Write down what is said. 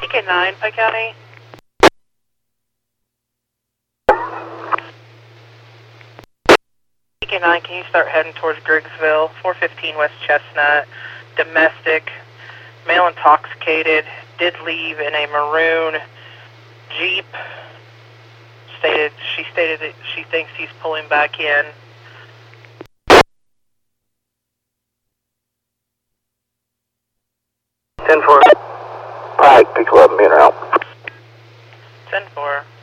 Beacon 9, Pike County. Beacon 9, can you start heading towards Griggsville, 415 West Chestnut, domestic, male intoxicated, did leave in a maroon Jeep. She stated that she thinks he's pulling back in. Pike, Peak 11, being out. 10-4.